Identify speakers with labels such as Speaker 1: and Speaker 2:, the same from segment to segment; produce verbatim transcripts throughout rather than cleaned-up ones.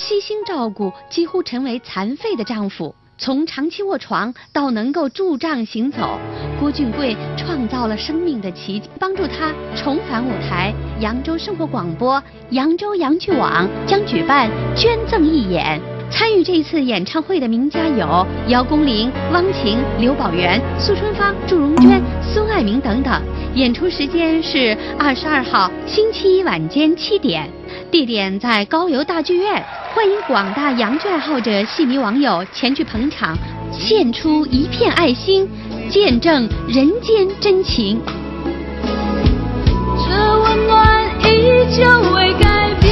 Speaker 1: 悉心照顾几乎成为残废的丈夫。从长期卧床到能够拄杖行走，郭俊贵创造了生命的奇迹，帮助他重返舞台。扬州生活广播、扬州扬剧网将举办捐赠义演。参与这一次演唱会的名家有姚公林、汪晴、刘宝元、苏春芳、祝融娟、孙爱民等等。演出时间是二十二号星期一晚间七点，地点在高邮大剧院。欢迎广大洋剧爱好者、戏迷网友前去捧场，献出一片爱心，见证人间真情。
Speaker 2: 这温暖依旧未改变。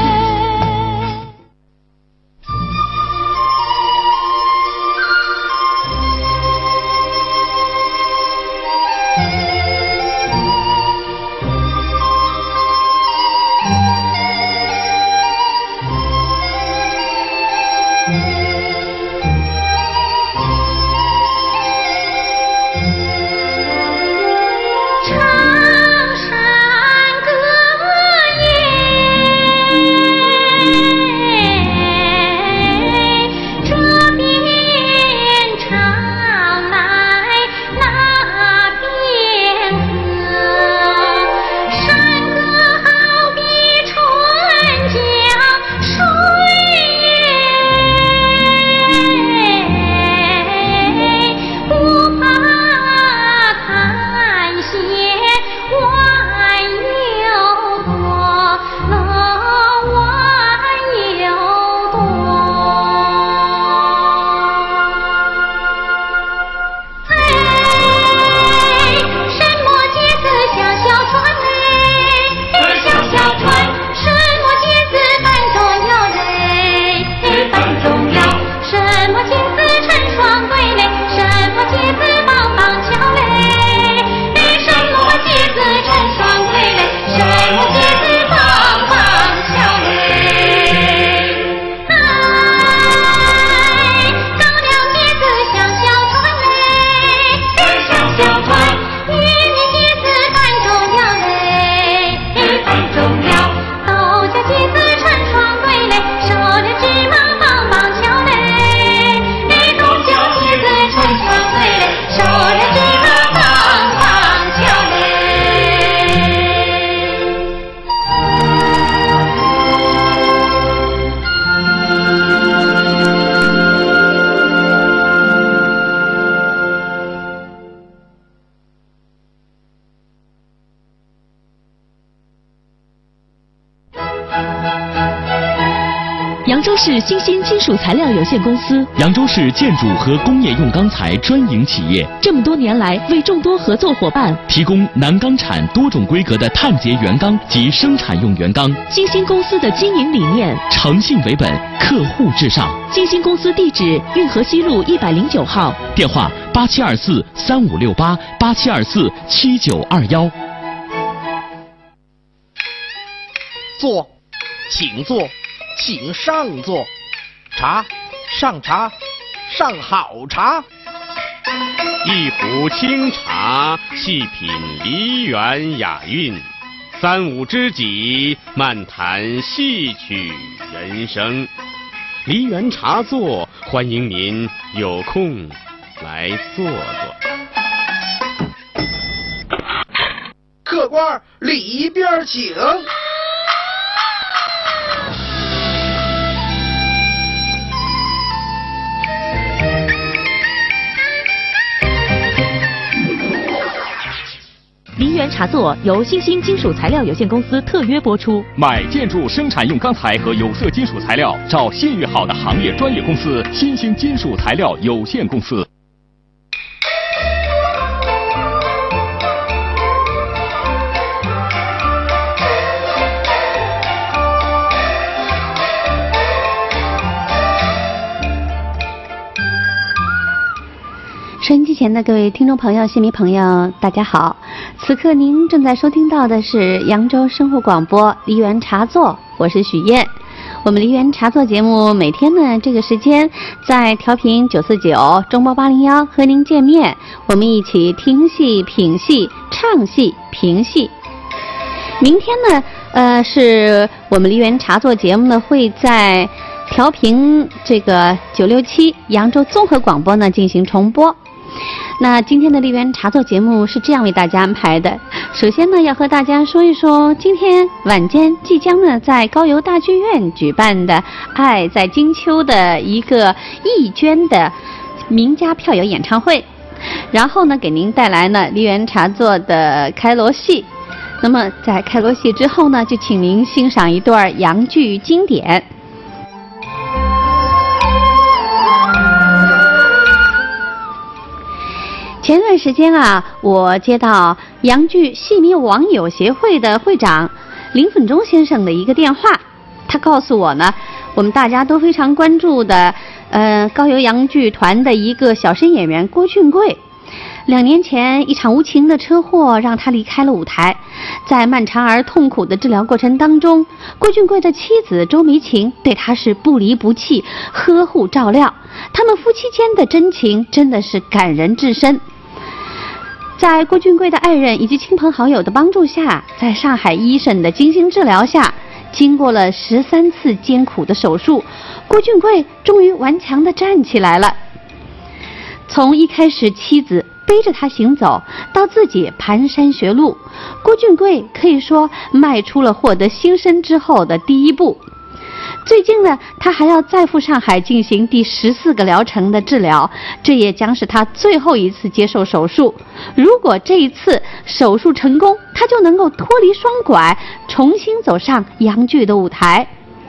Speaker 3: 扬州市新兴金属材料有限公司，
Speaker 4: 扬州市建筑和工业用钢材专营企业，
Speaker 3: 这么多年来为众多合作伙伴
Speaker 4: 提供南钢产多种规格的碳结原钢及生产用原钢。
Speaker 3: 新兴公司的经营理念：
Speaker 4: 诚信为本，客户至上。
Speaker 3: 新兴公司地址：运河西路一百零九号，
Speaker 4: 电话八七二四三五六八八七二四七九二幺。
Speaker 5: 坐，请坐，请上座。茶，上茶，上好茶。
Speaker 6: 一壶清茶，细品梨园雅韵；三五知己，漫谈戏曲人生。梨园茶座，欢迎您有空来坐坐。
Speaker 5: 客官里边请。
Speaker 3: 梨园茶座由新兴金属材料有限公司特约播出。
Speaker 4: 买建筑生产用钢材和有色金属材料，找信誉好的行业专业公司新兴金属材料有限公司。
Speaker 1: 收音机前的各位听众朋友、戏迷朋友，大家好！此刻您正在收听到的是扬州生活广播梨园茶座，我是许燕。我们梨园茶座节目每天呢这个时间在调频九四九、中波八零幺和您见面，我们一起听戏、品戏、唱戏、评戏。明天呢，呃，是我们梨园茶座节目呢会在调频这个九六七扬州综合广播呢进行重播。那今天的丽园茶座节目是这样为大家安排的。首先呢，要和大家说一说今天晚间即将呢在高邮大剧院举办的《爱在金秋》的一个义捐的名家票友演唱会。然后呢，给您带来呢丽园茶座的开锣戏。那么在开锣戏之后呢，就请您欣赏一段洋剧经典。前段时间啊，我接到洋剧戏迷网友协会的会长林粉忠先生的一个电话，他告诉我呢，我们大家都非常关注的，呃，高邮洋剧团的一个小生演员郭俊贵，两年前一场无情的车祸让他离开了舞台，在漫长而痛苦的治疗过程当中，郭俊贵的妻子周梅琴对他是不离不弃，呵护照料，他们夫妻间的真情真的是感人至深。在郭俊贵的爱人以及亲朋好友的帮助下，在上海医生的精心治疗下，经过了十三次艰苦的手术，郭俊贵终于顽强地站起来了。从一开始妻子背着他行走，到自己蹒跚学路，郭俊贵可以说迈出了获得新生之后的第一步。最近呢，他还要再赴上海进行第十四个疗程的治疗，这也将是他最后一次接受手术。如果这一次手术成功，他就能够脱离双拐，重新走上洋剧的舞台。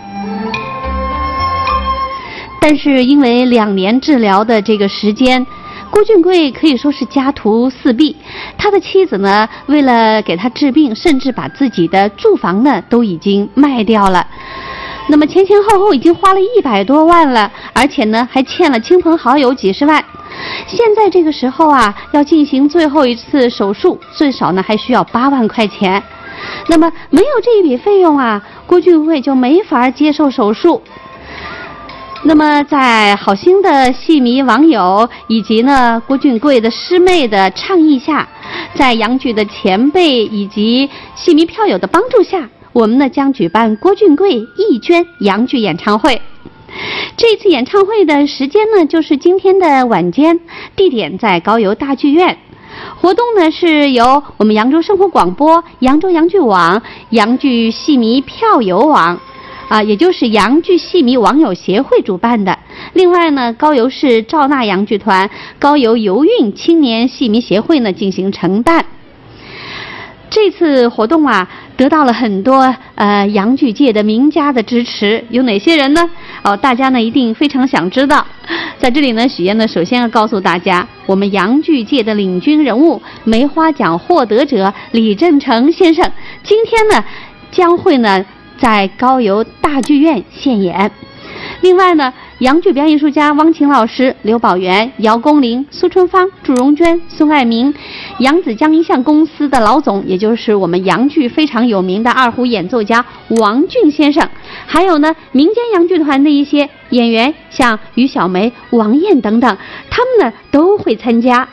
Speaker 1: 但是因为两年治疗的这个时间，郭俊贵可以说是家徒四壁，他的妻子呢，为了给他治病，甚至把自己的住房呢都已经卖掉了。那么前前后后已经花了一百多万了，而且呢还欠了亲朋好友几十万。现在这个时候啊，要进行最后一次手术，最少呢还需要八万块钱。那么没有这一笔费用啊，郭俊贵就没法接受手术。那么在好心的戏迷网友以及呢郭俊贵的师妹的倡议下，在洋剧的前辈以及戏迷票友的帮助下，我们呢将举办郭俊贵义捐洋剧演唱会。这次演唱会的时间呢，就是今天的晚间，地点在高邮大剧院。活动呢是由我们扬州生活广播、扬州洋剧网、洋剧戏迷票友网啊，也就是洋剧戏迷网友协会主办的。另外呢，高邮市赵纳洋剧团、高邮邮运青年戏迷协会呢进行承办。这次活动啊，得到了很多呃洋剧界的名家的支持，有哪些人呢？哦，大家呢一定非常想知道。在这里呢，许燕呢首先要告诉大家，我们洋剧界的领军人物、梅花奖获得者李振成先生，今天呢将会呢在高邮大剧院献演。另外呢，洋剧表演艺术家汪琴老师、刘宝元、姚公林、苏春芳、祝荣娟、宋爱民，扬子江音像公司的老总，也就是我们洋剧非常有名的二胡演奏家王俊先生，还有呢民间洋剧团的一些演员，像于小梅、王燕等等，他们呢都会参加。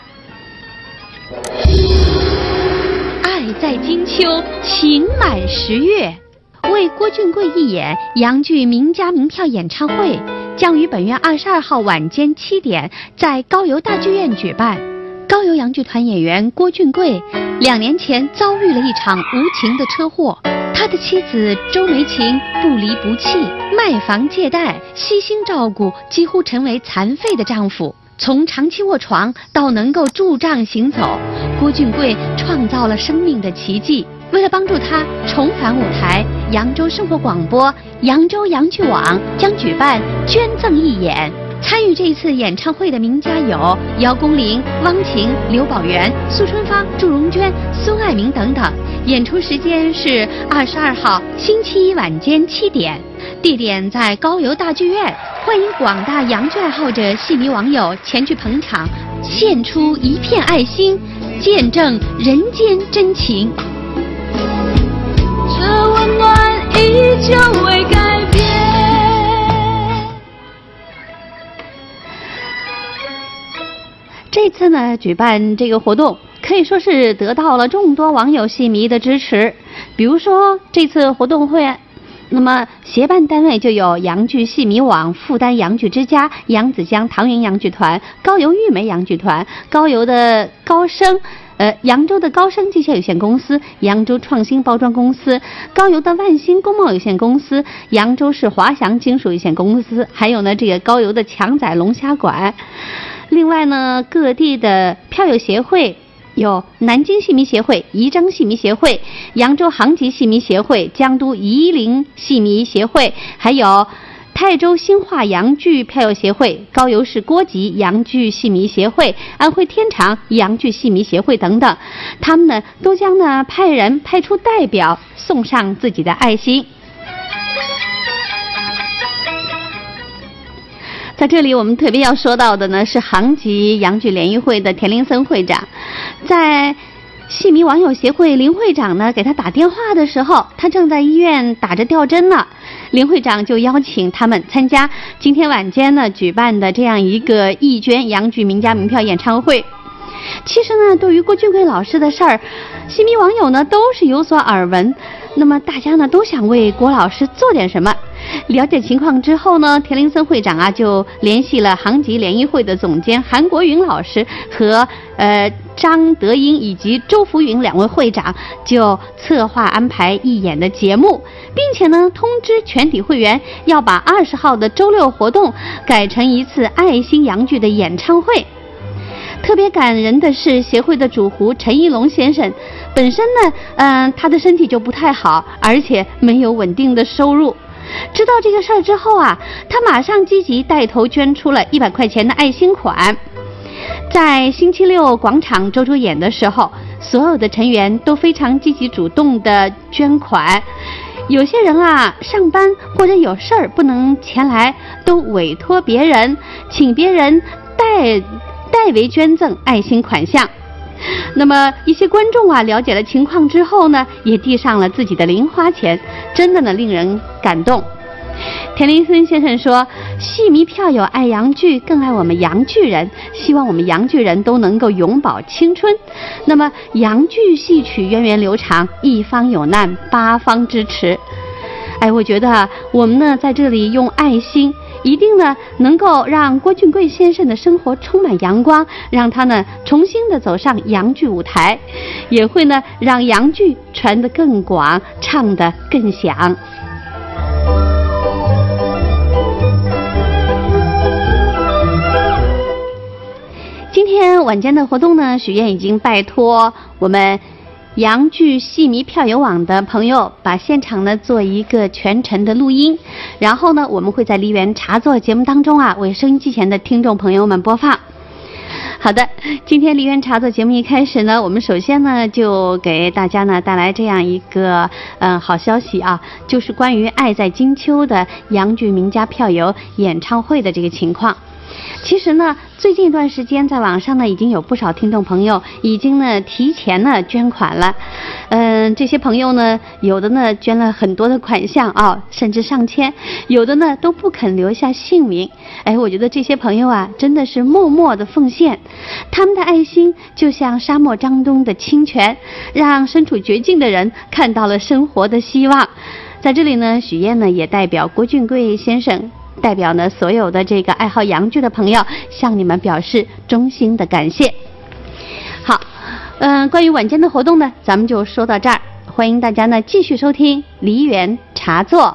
Speaker 2: 爱在金秋，情满十月。
Speaker 1: 为郭俊贵义演洋剧名家名票演唱会将于本月二十二号晚间七点在高邮大剧院举办。高邮洋剧团演员郭俊贵两年前遭遇了一场无情的车祸，他的妻子周梅琴不离不弃，卖房借贷，悉心照顾几乎成为残废的丈夫。从长期卧床到能够拄杖行走，郭俊贵创造了生命的奇迹。为了帮助他重返舞台，扬州生活广播、扬州洋剧网将举办捐赠义演。参与这一次演唱会的名家有姚公林、汪琴、刘宝元、苏春芳、祝荣娟、孙爱民等等。演出时间是二十二号星期一晚间七点，地点在高邮大剧院。欢迎广大洋剧爱好者、戏迷网友前去捧场，献出一片爱心，见证人间真情。
Speaker 2: 这温暖依旧未改变。
Speaker 1: 这次呢，举办这个活动可以说是得到了众多网友戏迷的支持。比如说，这次活动会那么协办单位就有阳剧戏迷网、复旦阳剧之家、扬子江唐云阳剧团、高邮玉梅阳剧团、高邮的高升。呃，扬州的高升机械有限公司、扬州创新包装公司、高邮的万兴工贸有限公司、扬州市华翔金属有限公司，还有呢这个高邮的强仔龙虾馆。另外呢，各地的票友协会有南京戏迷协会、宜章戏迷协会、扬州杭吉戏迷协会、江都夷陵戏迷协会，还有泰州新化洋剧票友协会、高邮市郭集洋剧戏迷协会、安徽天长洋剧戏迷协会等等，他们呢都将呢派人派出代表送上自己的爱心。在这里我们特别要说到的呢是杭吉洋剧联谊会的田林森会长，在戏迷网友协会林会长呢给他打电话的时候，他正在医院打着吊针呢，林会长就邀请他们参加今天晚间呢举办的这样一个义捐洋剧名家名票演唱会。其实呢，对于郭俊贵老师的事儿，戏迷网友呢都是有所耳闻，那么大家呢都想为郭老师做点什么。了解情况之后呢，田林森会长啊就联系了杭吉联谊会的总监韩国云老师和呃张德英以及周福云两位会长，就策划安排义演的节目，并且呢通知全体会员要把二十号的周六活动改成一次爱心洋剧的演唱会。特别感人的是，协会的主厨陈一龙先生本身呢，嗯、呃，他的身体就不太好，而且没有稳定的收入。知道这个事儿之后啊，他马上积极带头捐出了一百块钱的爱心款。在星期六广场周周演的时候，所有的成员都非常积极主动的捐款。有些人啊，上班或者有事儿不能前来，都委托别人，请别人代代为捐赠爱心款项。那么一些观众啊了解了情况之后呢，也递上了自己的零花钱，真的呢令人感动。田林森先生说，戏迷票友爱洋剧，更爱我们洋剧人，希望我们洋剧人都能够永葆青春。那么洋剧戏曲源远流长，一方有难八方支持。哎，我觉得啊，我们呢在这里用爱心，一定呢能够让郭俊贵先生的生活充满阳光，让他呢重新的走上洋剧舞台，也会呢让洋剧传得更广，唱得更响。今天晚间的活动呢，许愿已经拜托我们洋剧戏迷票友网的朋友把现场呢做一个全程的录音，然后呢我们会在梨园茶座节目当中啊为收音机前的听众朋友们播放。好的，今天梨园茶座节目一开始呢，我们首先呢就给大家呢带来这样一个嗯好消息啊，就是关于爱在金秋的洋剧名家票友演唱会的这个情况。其实呢，最近一段时间在网上呢，已经有不少听众朋友已经呢提前呢捐款了。嗯，这些朋友呢，有的呢捐了很多的款项啊，甚至上千，有的呢都不肯留下姓名。哎，我觉得这些朋友啊，真的是默默的奉献，他们的爱心就像沙漠当中的清泉，让身处绝境的人看到了生活的希望。在这里呢，许燕呢也代表郭俊贵先生，代表呢所有的这个爱好洋剧的朋友，向你们表示衷心的感谢。好，嗯、呃，关于晚间的活动呢，咱们就说到这儿，欢迎大家呢继续收听梨园茶座。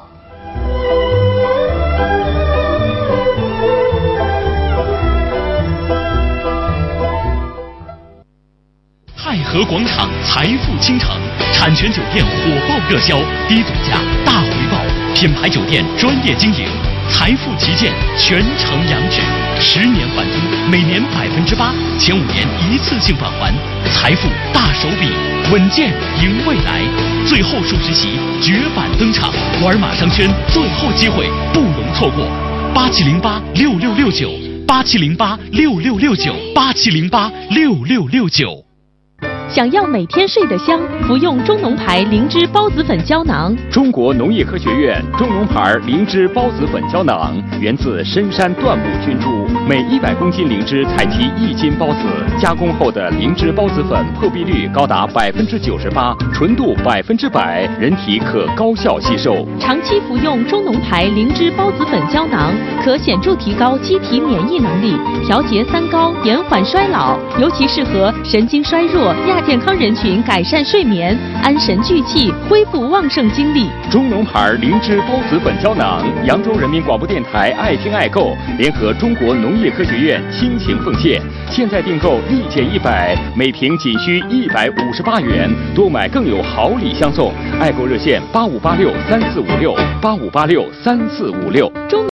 Speaker 4: 太和广场财富倾城，产权酒店火爆热销，低总价大回报，品牌酒店专业经营，财富旗舰，全程洋剧，十年还租，每年百分之八，前五年一次性返还，财富大手笔，稳健赢未来。最后数十席绝版登场，沃尔玛商圈最后机会，不容错过。八七零八六六六九，八七零八六六六九，八七零八六六六九。
Speaker 3: 想要每天睡得香，服用中农牌灵芝孢子粉胶囊。
Speaker 4: 中国农业科学院中农牌灵芝孢子粉胶囊源自深山椴木菌株，
Speaker 7: 每一百公斤灵芝采集一斤孢子，加工后的灵芝孢子粉破壁率高达百分之九十八，纯度百分之百，人体可高效吸收。
Speaker 3: 长期服用中农牌灵芝孢子粉胶囊，可显著提高机体免疫能力，调节三高，延缓衰老，尤其适合神经衰弱、亚健康人群改善睡眠、安神聚气、恢复旺盛精力。
Speaker 7: 中农牌灵芝孢子粉胶囊，扬州人民广播电台爱听爱购联合中国农业科学院倾情奉献，现在订购立减一百，每瓶仅需一百五十八元，多买更有好礼相送。爱购热线八五八六三四五六八五八六三四五六。中